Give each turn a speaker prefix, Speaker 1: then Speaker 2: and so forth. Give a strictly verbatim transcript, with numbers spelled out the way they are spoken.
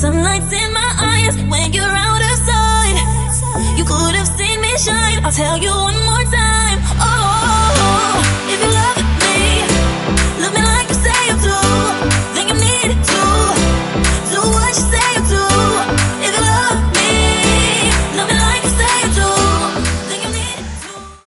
Speaker 1: Sunlight's in my eyes when you're out of sight. You could have seen me shine. I'll tell you one more